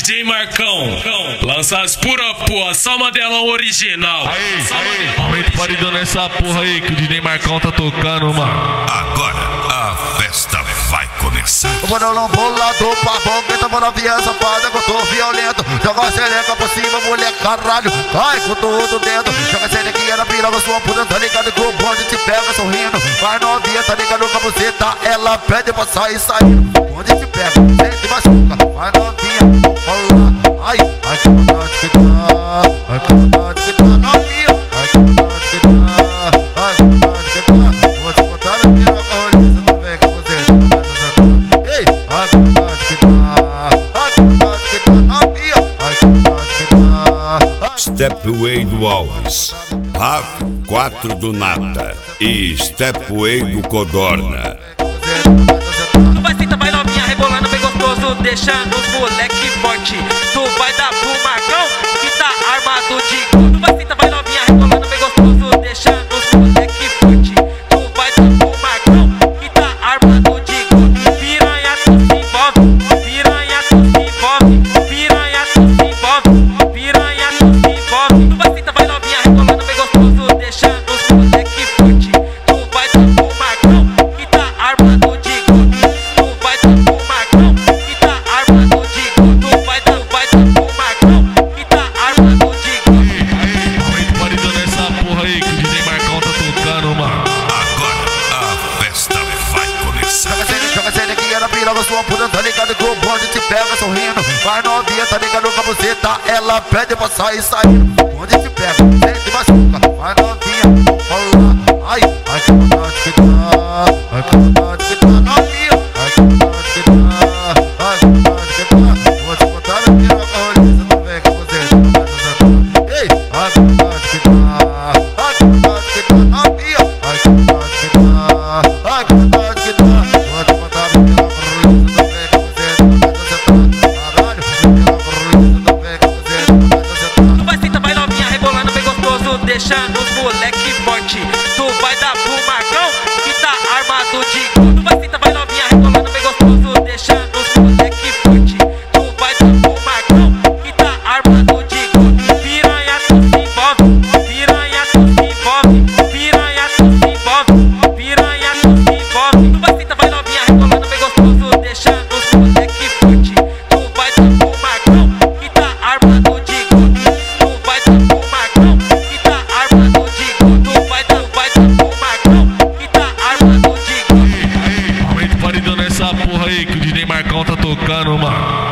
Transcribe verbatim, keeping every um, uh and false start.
J Marcão, lança as pura porra, só modelão original. Aí, aí, aumenta o paredão nessa porra aí que o D J Marcão tá tocando, mano. Agora a festa vai começar. O modelão bolador, papão, que tá falando novinha safada, que eu tô violento. Joga a xereca pra cima, mulher, caralho, cai com tudo dentro. Joga a xerequinha na piroga, sua puta, tá ligado que o bonde te pega sorrindo. Vai novinha, tá ligado com a buceta, ela pede pra sair saindo. O bonde te pega, sente machuca, vai novinha, olá. Ai, ai que vontade que dá, ai que vontade que dá, novinha. Ai que vontade que dá, ai que vontade que dá. Vou te botar na piroga, olha, você também que você tá. Ei, ai que vontade que dá, ai que vontade que dá, novinha. Ai que vontade que dá. Stepway do Alves, R A V quatro do Nata e Stepway do Codorna. Tu vai sentar, vai novinha, rebolando bem gostoso, deixando os moleque forte. Tu vai dar pro Marcão, que tá armado de gol. Tu vai sentar, vai novinha, rebolando bem gostoso, deixando os moleque forte. Tu vai dar pro Marcão, que tá armado de gol. Piranha, tu se envolve, piranha, tu se envolve, piranha, tu se envolve, piranha, tu se envolve. Tu vai sentar, vai novinha, rebolando bem gostoso, deixando os moleque forte. Tu vai dar pro Marcão, que tá armado de gol. Tu vai dar pro Marcão, que tá armado de gol. Tu vai dar, vai dar pro Marcão, que tá armado de gol. Aí, aumenta o paredão nessa porra aí que o D J Marcão tá tocando, mano. Agora a festa vai começar. Joga xereca, joga xerequinha na piroga, sua puta, tá ligado que o bonde te pega sorrindo. Vai novinha, tá ligado com a buceta, ela pede pra sair saindo. O bonde te pega, sente machuca, vai novinha, olá. Ai, ai que vontade que dá, ai que vontade que dá, novinha. Ai que vontade que dá, ai que vontade que dá. Vou te botar na piroga, olha, você também que você tá. Ei, ai que vontade que dá, ai que vontade que dá, novinha. Ai que vontade que dá, ai que vontade que dá. Vou te botar na piroga, olha, você também que você tá. Caralho, piroga, olha, você também que você tá. Tu vai sentar, vai novinha, rebolando bem gostoso, deixando os moleque forte. Tu vai dar pro Marcão, que tá armado de gol. Tu vai sentar, vai novinha, rebolando bem gostoso, deixando os moleque forte. Tu vai dar pro Marcão, que tá armado de gol. Piranha, tu se envolve, piranha, tu se envolve, piranha, tu se envolve, piranha, tu se envolve. Tu vai sentar, vai novinha, rebolando bem gostoso, deixando os moleque forte. Tu vai dar pro Marcão, que tá armado de gol. Tu vai dar pro Marcão, que tá armado de gol. Tu vai dar, vai dar pro Marcão, que tá armado de gol. Aí, aumenta o paredão nessa porra aí que o D J Marcão tá tocando, mano.